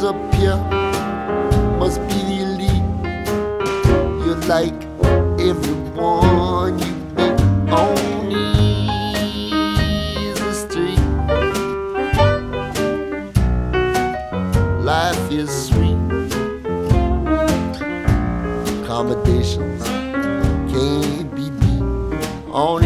up here must be the elite. You're like everyone you meet on easy street. Life is sweet. Accommodations can't be beat on